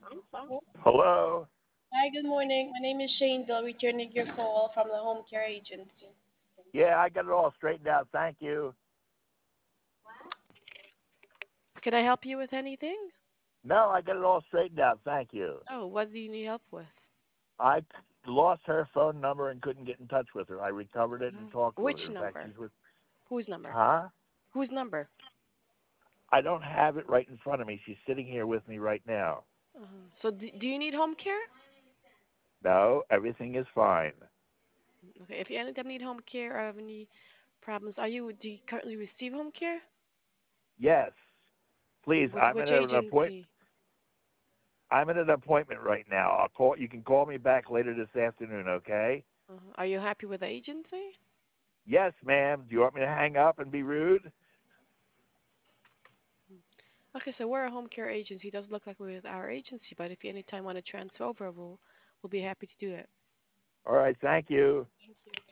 Hello. Hi, good morning. My name is Shane Bill, returning your call from the home care agency. Yeah, I got it all straightened out. Thank you. Can I help you with anything? No, I got it all straightened out. Thank you. Oh, what do you need help with? I lost her phone number and couldn't get in touch with her. I recovered it and talked with Which her. In fact, number? she's with. Whose number? Huh? Whose number? I don't have it right in front of me. She's sitting here with me right now. So, do you need home care? No, everything is fine. Okay, if you any time need home care or have any problems, do you currently receive home care? Yes. Please, Which agency? I'm in an appointment right now. I'll call. You can call me back later this afternoon. Okay? Are you happy with the agency? Yes, ma'am. Do you want me to hang up and be rude? Okay, so we're a home care agency. It does look like we're with our agency, but if you anytime want to transfer over, we'll be happy to do it. All right. Thank you.